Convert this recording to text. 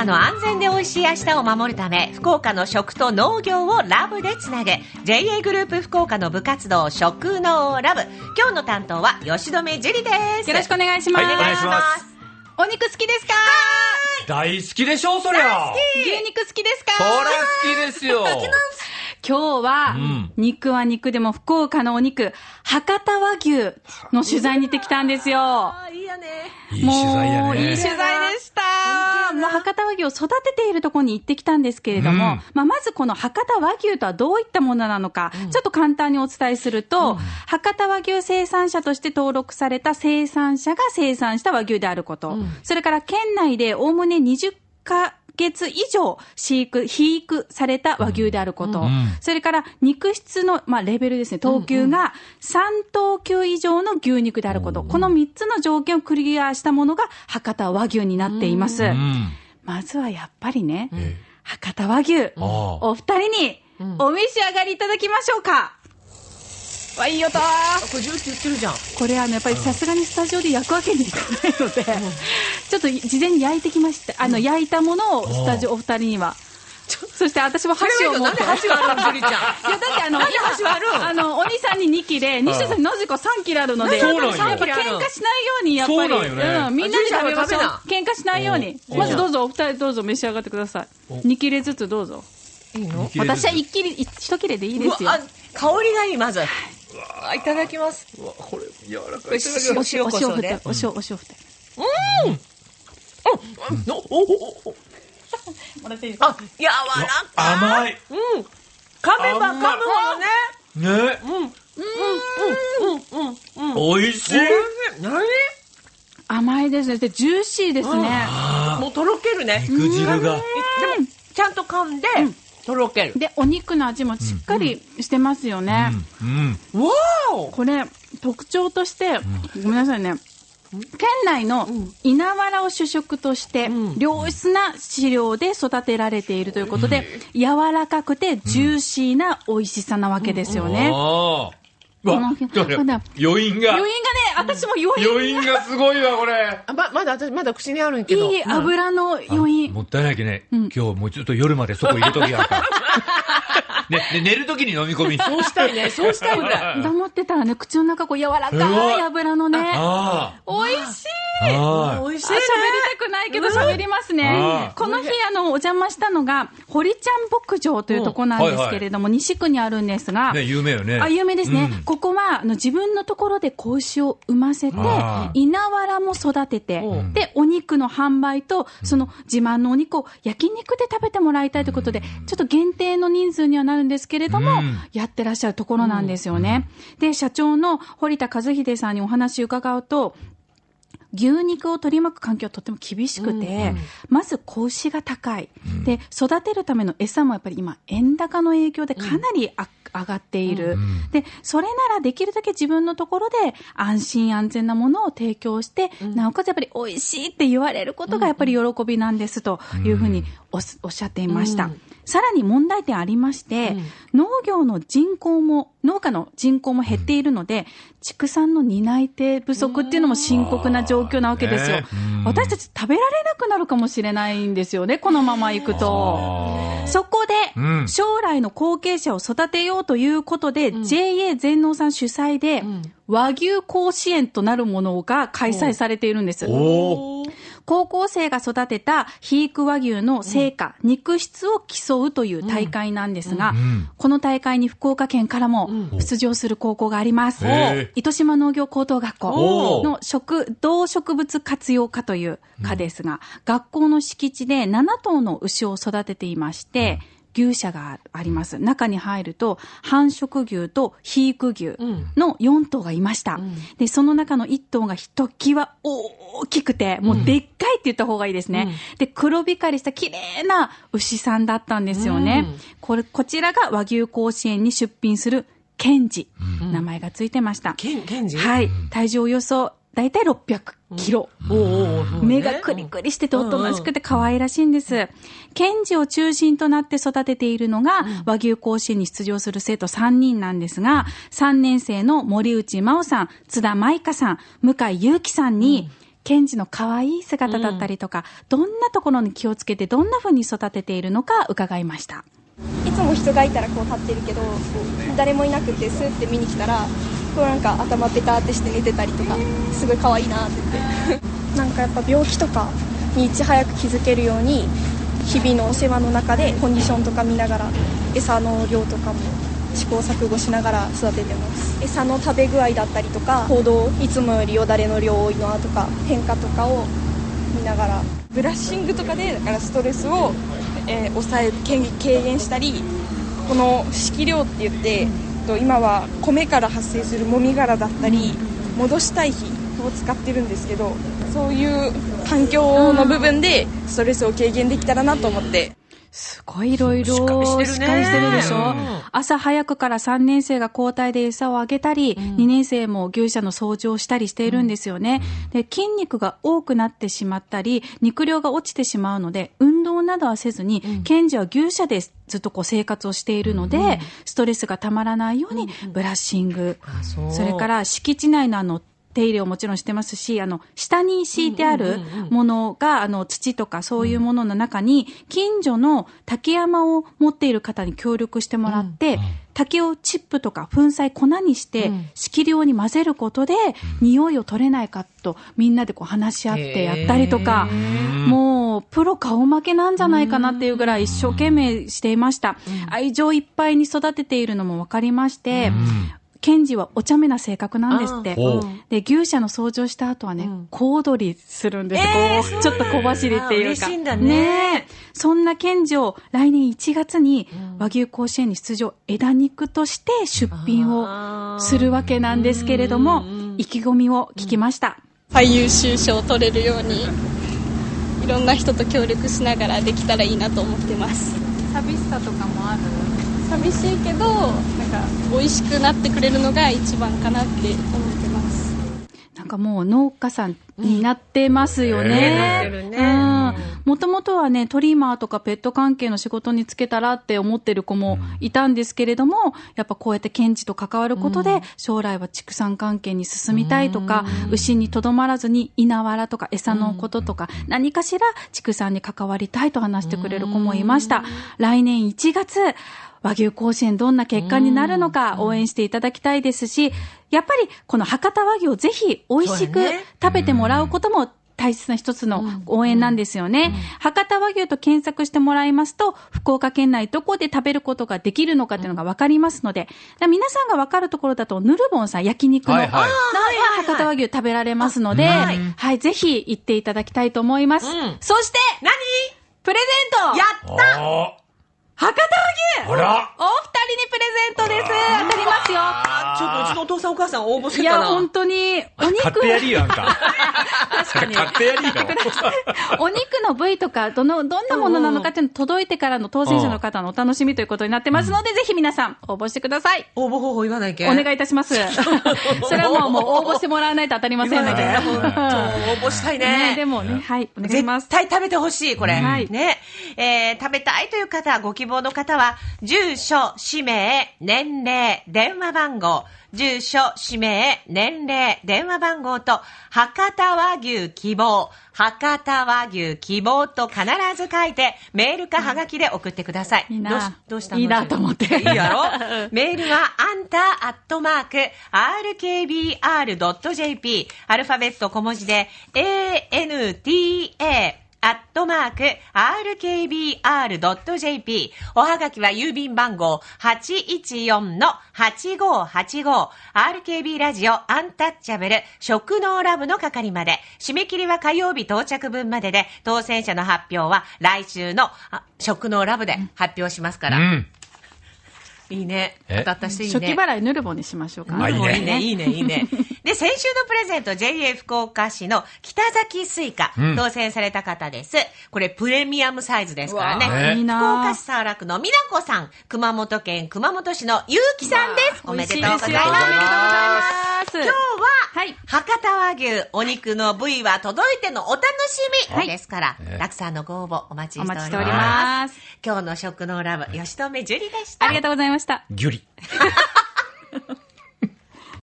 岡の安全で美味しい明日を守るため、福岡の食と農業をラブでつなぐ JA グループ福岡の部活動食農ラブ。今日の担当は吉留樹里です。 よろしくお願いします。 はい、お願いします。 お肉好きですか？ 大好きでしょ、そりゃ。 牛肉好きですか？ そりゃ好きですよ。 今日は、肉は肉でも福岡のお肉、博多和牛の取材に行ってきたんですよ。 いいよね。 いい取材やね。 もういい取材でした。もう博多和牛を育てているところに行ってきたんですけれども、まずこの博多和牛とはどういったものなのか、ちょっと簡単にお伝えすると、博多和牛生産者として登録された生産者が生産した和牛であること、それから県内でおおむね20月以上肥育された和牛であること、それから肉質の、レベルですね、等級が3等級以上の牛肉であること、この3つの条件をクリアしたものが博多和牛になっています。まずはやっぱりね、博多和牛、お二人にお召し上がりいただきましょうか。わ、いい音。これジューって言ってるじゃん。 これやっぱりさすがにスタジオで焼くわけにいかないので、ちょっと事前に焼いてきました。焼いたものをスタジオお二人には。そして私も箸を持って。 なんで箸があるの、ジュリちゃん。いや、 だって箸はある。お兄さんに2切れ、西田さんになぜか3切れあるので、やっぱ喧嘩しないように、やっぱり。みんなで食べましょう。喧嘩しないように。まずどうぞ、お二人どうぞ召し上がってください。2切れずつどうぞ。 いいの？ 私は1切れでいいですよ。 香りがいい、まず。いただきます。 これ柔らかい。 お塩コショウで。 お塩振って。もらっていいですか？ 柔らかい。 甘い。 噛めば噛むほどね。 ね。美味しい。 何？ 甘いですね。で、ジューシーですね。 もうとろけるね。 肉汁が。 でも、ちゃんと噛んで、とろける。 で、お肉の味もしっかりしてますよね。 わー！ これ、特徴として、ごめんなさいね。県内の稲わらを主食として、良質な飼料で育てられているということで、柔らかくてジューシーな美味しさなわけですよね。 余韻がね、 私も余韻がすごいわ、これ。 私まだ口にあるんけど。 いい油の余韻。 もったいないけね。今日もうちょっと夜までそこ入れときやるから。ね、寝るときに飲み込み。 そうしたいね、そうしたいぐらい。 黙ってたらね、口の中こう柔らかい油のね。美味しい。 美味しいね。 喋りたくないけど喋りますね。この日お邪魔したのが堀ちゃん牧場というとこなんですけれども、西区にあるんですが。 ね、有名よね。 有名ですね。ここは自分のところで子牛を産ませて、稲わらも育てて、で、お肉の販売と、その自慢のお肉を焼肉で食べてもらいたいということで、ちょっと限定の人数にはなるんですけれども、やってらっしゃるところなんですよね。で、社長の堀田和秀さんにお話を伺うと、牛肉を取り巻く環境はとても厳しくて、まず子牛が高い。で、育てるための餌もやっぱり今、円高の影響でかなり上がっている。で、それならできるだけ自分のところで安心安全なものを提供して、なおかつやっぱり美味しいって言われることがやっぱり喜びなんですというふうにおっしゃっていました。さらに問題点ありまして、農家の人口も減っているので、畜産の担い手不足っていうのも深刻な状況なわけですよ。私たち食べられなくなるかもしれないんですよね、このまま行くと。そこで、将来の後継者を育てようということで、JA 全農さん主催で、和牛甲子園となるものが開催されているんです。高校生が育てた肥育和牛の成果、肉質を競うという大会なんですが、この大会に福岡県からも出場する高校があります。糸島農業高等学校の動植物活用科という科ですが、学校の敷地で7頭の牛を育てていまして、牛舎があります。中に入ると繁殖牛と肥育牛の4頭がいました。で、その中の1頭がひときわ大きくて、もうでっかいって言った方がいいですね。で、黒光りした綺麗な牛さんだったんですよね。こちらが和牛甲子園に出品するケンジ。名前がついてました。 ケンジ？ はい。体重およそだいたい600キロ。目がクリクリしてておとなしくて可愛らしいんです。ケンジを中心となって育てているのが、和牛甲子園に出場する生徒3人なんですが、3年生の森内真央さん、津田舞香さん、向井祐樹さんに、 検事の可愛い姿だったりとか、どんなところに気をつけてどんな風に育てているのか伺いました。 いつも人がいたらこう立ってるけど、誰もいなくてスーって見に来たらこうなんか頭ペタってして寝てたりとか、すごい可愛いなって言ってなんかやっぱ病気とかにいち早く気づけるように日々のお世話の中でコンディションとか見ながら餌の量とかも試行錯誤しながら育ててます。餌の食べ具合だったりとか行動、いつもよりよだれの量多いのとか変化とかを見ながら、ブラッシングとかでだからストレスを、抑え軽減したり、この敷量って言って今は米から発生するもみ殻だったり戻し堆肥を使ってるんですけど、そういう環境の部分でストレスを軽減できたらなと思って。 すごいいろいろしっかりしてるでしょ。朝早くから3年生が交代で餌をあげたり、2年生も牛舎の掃除をしたりしているんですよね。で、筋肉が多くなってしまったり、肉量が落ちてしまうので、運動などはせずに、検事は牛舎でずっとこう生活をしているので、ストレスがたまらないようにブラッシング、それから敷地内の手入れをもちろんしてますし、下に敷いてあるものが、土とかそういうものの中に、近所の竹山を持っている方に協力してもらって、竹をチップとか粉砕粉にして、敷量に混ぜることで、匂いを取れないかと、みんなでこう話し合ってやったりとか、もう、プロ顔負けなんじゃないかなっていうぐらい一生懸命していました。愛情いっぱいに育てているのも分かりまして、検事はお茶目な性格なんですって。で、牛舎の掃除をした後はね、小躍りするんです。ちょっと小走りっていうか。 嬉しいんだね。 そんな検事を来年1月に和牛甲子園に出場、枝肉として出品をするわけなんですけれども、意気込みを聞きました。 最優秀賞を取れるように、いろんな人と協力しながらできたらいいなと思ってます。 寂しさとかもある？ 寂しいけど、なんか美味しくなってくれるのが一番かなって思ってます。 なんかもう農家さんになってますよね。もともとはね、トリマーとかペット関係の仕事に就けたらって思ってる子もいたんですけれども、やっぱこうやって検事と関わることで、将来は畜産関係に進みたいとか、牛にとどまらずに稲わらとか餌のこととか、何かしら畜産に関わりたいと話してくれる子もいました。来年1月、和牛甲子園どんな結果になるのか応援していただきたいですし、やっぱりこの博多和牛をぜひ美味しく食べてもらうことも大切な一つの応援なんですよね。博多和牛と検索してもらいますと、福岡県内どこで食べることができるのかっていうのが分かりますので、皆さんが分かるところだと、ヌルボンさん焼肉の、博多和牛食べられますので、はい、ぜひ行っていただきたいと思います。そして、プレゼントやった博多和牛、 あら、 お二人にプレゼントです。当たりますよ。 ちょっとうちのお父さんお母さん応募してたな。 いや、本当に、お肉。 買ってやりよ、あんた。 確かに。 買ってやりよ。 お肉の部位とか、どんなものなのかっていうの届いてからの当選者の方のお楽しみということになってますので、ぜひ皆さん応募してください。 応募方法言わないけ。 お願いいたします。それはもう応募してもらわないと当たりませんので。 応募したいね。 でもね、はい、お願いします。 絶対食べてほしい、これ。 はい。 ね。食べたいという方、ご希望の方は、住所、氏名、年齢、電話番号、住所、氏名、年齢、電話番号と、博多和牛希望、博多和牛希望と必ず書いて、メールかはがきで送ってください。 いいな。 どうしたの？ いいなと思って。 いいやろメールは、あんた、@rkbr.jp、アルファベット小文字で、ANTA、@rkbr.jp。おはがきは郵便番号 814-8585。RKB ラジオアンタッチャブル食農ラブの係まで。締め切りは火曜日到着分までで、当選者の発表は来週の食農ラブで発表しますから。いいね。当たった人いいね。 初期払いヌルボにしましょうか。 いいね、いいね、いいね。で、先週のプレゼント、JA 福岡市の北崎スイカ、当選された方です。これ、プレミアムサイズですからね。福岡市早良区の美奈子さん、熊本県熊本市のゆうきさんです。おめでとうございます。おめでとうございます。今日は、博多和牛、お肉の部位は届いてのお楽しみですから、たくさんのご応募お待ちしております。今日の食のラブ、吉留樹里でした。 ありがとうございました。 ギュリ。